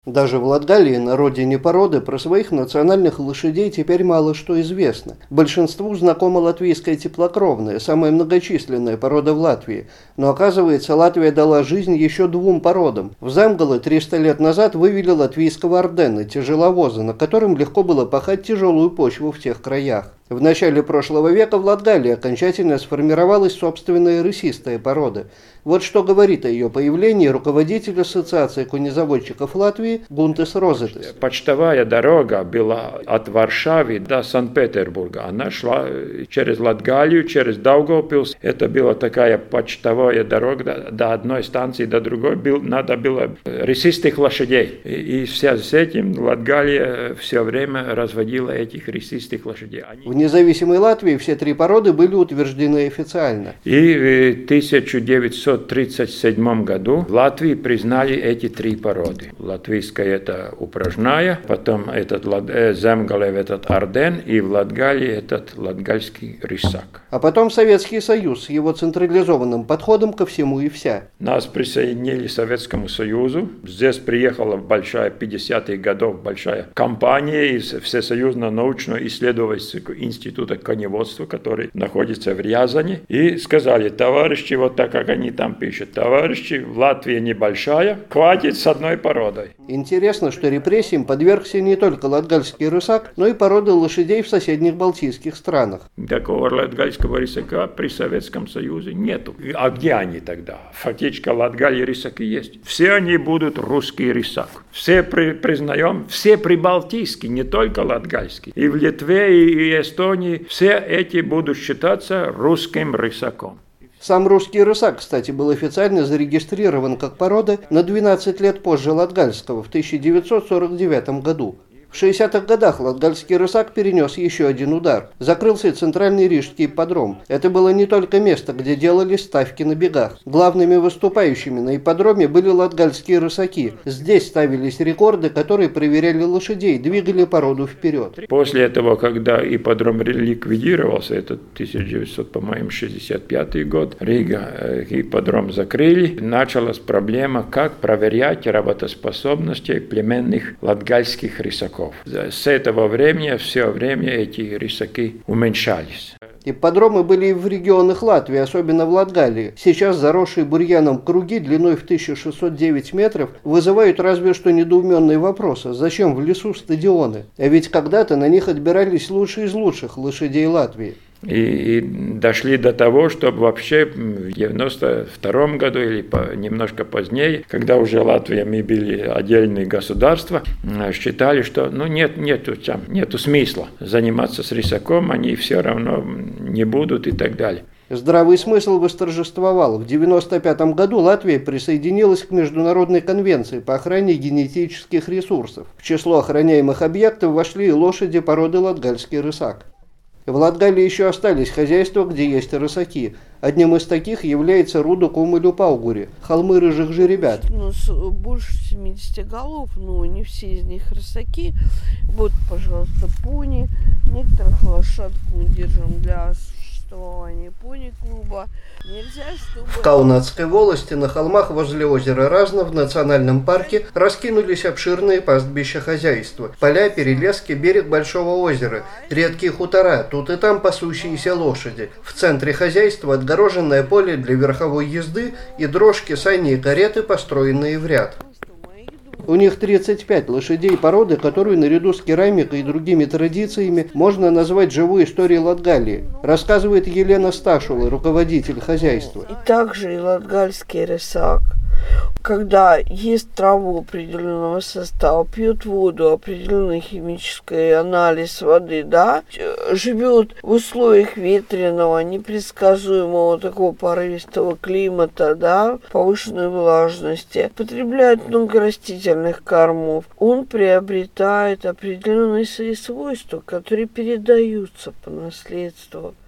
Даже в Латгалии, на родине породы, про своих национальных лошадей теперь мало что известно. Большинству знакома латвийская теплокровная, самая многочисленная порода в Латвии. Но оказывается, Латвия дала жизнь еще двум породам. В Земгале 300 лет назад вывели латвийского ордена, тяжеловоза, на котором легко было пахать тяжелую почву в тех краях. В начале прошлого века в Латгалии окончательно сформировалась собственная рысистая порода. Вот что говорит о ее появлении руководитель Ассоциации конезаводчиков Латвии Гунтес Розетис. Почтовая дорога была от Варшавы до Санкт-Петербурга. Она шла через Латгалию, через Даугавпилс. Это была такая почтовая дорога до одной станции, до другой. Надо было рысистых лошадей. И с этим Латгалия все время разводила этих рысистых лошадей. В независимой Латвии все три породы были утверждены официально. И в 1937 году в Латвии признали эти три породы. Латвийская это упряжная, потом этот Земгале этот орден, и в Латгалии этот латгальский рысак. А потом Советский Союз с его централизованным подходом ко всему и вся. Нас присоединили к Советскому Союзу. Здесь приехала большая 50-х годов большая компания из Всесоюзного научно-исследовательского института коневодства, который находится в Рязани, и сказали: товарищи, вот так как они там пишут, товарищи, Латвия небольшая, хватит с одной породой. Интересно, что репрессиям подвергся не только латгальский рысак, но и породы лошадей в соседних балтийских странах. Такого латгальского рысака при Советском Союзе нету. А где они тогда? Фактически Латгалии рысаки есть. Все они будут русский рысак. Все признаем, все прибалтийские, не только латгальские. И в Литве, и Эстонии все эти будут считаться русским рысаком. Сам русский рысак, кстати, был официально зарегистрирован как порода на 12 лет позже латгальского, в 1949 году. В 60-х годах латгальский рысак перенес еще один удар. Закрылся центральный рижский ипподром. Это было не только место, где делались ставки на бегах. Главными выступающими на ипподроме были латгальские рысаки. Здесь ставились рекорды, которые проверяли лошадей, двигали породу вперед. После этого, когда ипподром ликвидировался, это 1965 год, Рига ипподром закрыли, началась проблема, как проверять работоспособность племенных латгальских рысаков. С этого времени все время эти рысаки уменьшались. Ипподромы были и в регионах Латвии, особенно в Латгалии. Сейчас заросшие бурьяном круги длиной в 1609 метров вызывают разве что недоуменные вопросы: зачем в лесу стадионы? А ведь когда-то на них отбирались лучшие из лучших лошадей Латвии. И дошли до того, чтобы вообще в 92 году или немножко позднее, когда уже Латвия мы были отдельные государства, считали, что нету смысла заниматься с рысаком, они все равно не будут и так далее. Здравый смысл восторжествовал. В 1995 году Латвия присоединилась к Международной конвенции по охране генетических ресурсов. В число охраняемых объектов вошли и лошади породы латгальский рысак. В Латгалии еще остались хозяйства, где есть рысаки. Одним из таких является Руду Кумылю-Паугури, холмы рыжих жеребят. Больше 70 голов, но не все из них рысаки. Вот, пожалуйста, пони. Некоторых лошадок мы держим для существования пони-клуба. Нельзя, чтобы... В Каунатской волости на холмах возле озера Разно в национальном парке раскинулись обширные пастбища хозяйства. Поля, перелески, берег большого озера, редкие хутора, тут и там пасущиеся лошади. В центре хозяйства отгороженное поле для верховой езды и дрожки, сани и кареты, построенные в ряд. У них 35 лошадей породы, которую наряду с керамикой и другими традициями можно назвать живой историей Латгалии, рассказывает Елена Сташула, руководитель хозяйства. И также и латгальский рысак, когда ест траву определенного состава, пьет воду, определенный химический анализ воды, да, живет в условиях ветреного, непредсказуемого такого порывистого климата, да, повышенной влажности, потребляет много растительных кормов, он приобретает определенные свои свойства, которые передаются по наследству.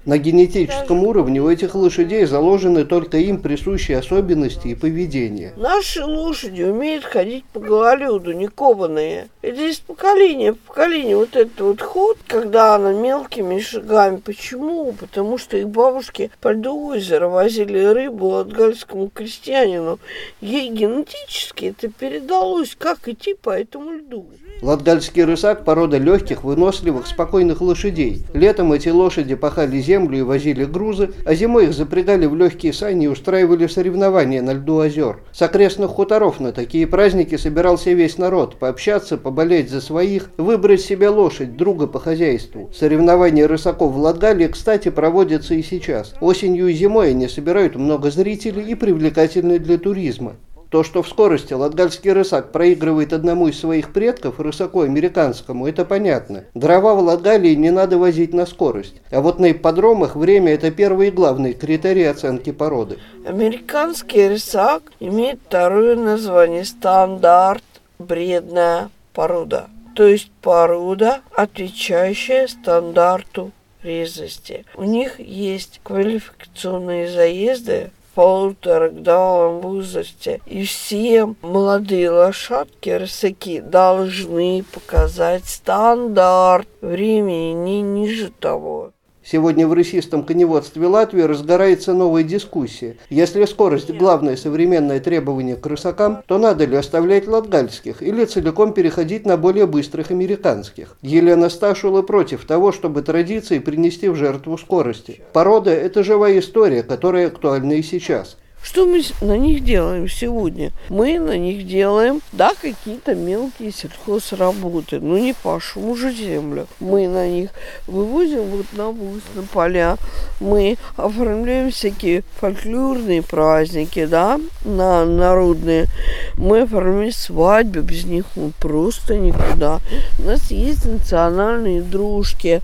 На генетическом уровне у этих лошадей заложены только им присущие особенности и поведение. Наши лошади умеют ходить по гололеду, не кованые. Это из поколения в поколение вот этот вот ход, когда она мелкими шагами. Почему? Потому что их бабушки по льду озера возили рыбу латгальскому крестьянину. Ей генетически это передалось, как идти по этому льду. Латгальский рысак – порода легких, выносливых, спокойных лошадей. Летом эти лошади пахали землю и возили грузы, а зимой их запрягали в легкие сани и устраивали соревнования на льду озер. С окрестных хуторов на такие праздники собирался весь народ – пообщаться, поболеть за своих, выбрать себе лошадь, друга по хозяйству. Соревнования рысаков в Латгалии, кстати, проводятся и сейчас. Осенью и зимой они собирают много зрителей и привлекательны для туризма. То, что в скорости латгальский рысак проигрывает одному из своих предков, рысаку американскому, это понятно. Дрова в Латгалии не надо возить на скорость. А вот на ипподромах время – это первый и главный критерий оценки породы. Американский рысак имеет второе название – стандарт бредная порода. То есть порода, отвечающая стандарту резвости. У них есть квалификационные заезды в 1,5-годовалом возрасте. И все молодые лошадки, рысаки, должны показать стандарт времени не ниже того. Сегодня в рысистом коневодстве Латвии разгорается новая дискуссия. Если скорость – главное современное требование к рысакам, то надо ли оставлять латгальских или целиком переходить на более быстрых американских? Елена Сташула против того, чтобы традиции принести в жертву скорости. Порода – это живая история, которая актуальна и сейчас. Что мы на них делаем сегодня? Мы на них делаем, да, какие-то мелкие сельхозработы, но не пашем уже землю. Мы на них вывозим вот навоз на поля, мы оформляем всякие фольклорные праздники, да, народные. Мы оформляем свадьбы, без них мы просто никуда. У нас есть национальные дружки,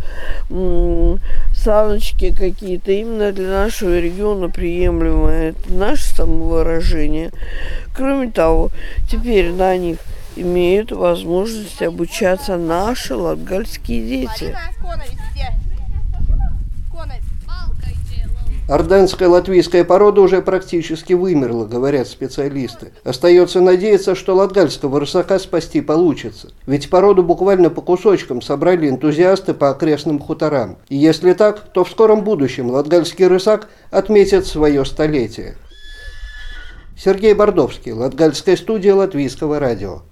саночки какие-то, именно для нашего региона приемлемые. Это наше самовыражение. Кроме того, теперь на них имеют возможность обучаться наши латгальские дети. Орденская латвийская порода уже практически вымерла, говорят специалисты. Остается надеяться, что латгальского рысака спасти получится. Ведь породу буквально по кусочкам собрали энтузиасты по окрестным хуторам. И если так, то в скором будущем латгальский рысак отметит свое столетие. Сергей Бордовский, Латгальская студия Латвийского радио.